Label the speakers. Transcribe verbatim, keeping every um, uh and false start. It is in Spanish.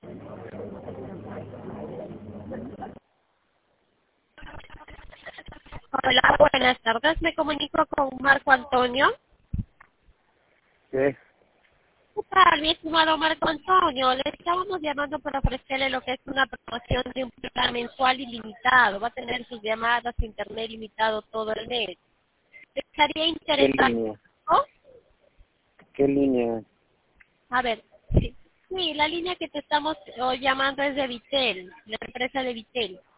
Speaker 1: Hola, buenas tardes. Me comunico con Marco Antonio.
Speaker 2: Sí,
Speaker 1: ¿Qué tal, mi estimado Marco Antonio? Le estábamos llamando para ofrecerle lo que es una promoción de un plan mensual ilimitado. Va a tener sus llamadas, internet ilimitado todo el mes. ¿Estaría
Speaker 2: ¿qué
Speaker 1: interesado?
Speaker 2: línea? ¿Qué línea?
Speaker 1: A ver, sí. Sí, la línea que te estamos oh, llamando es de Vitel, la empresa de Vitel.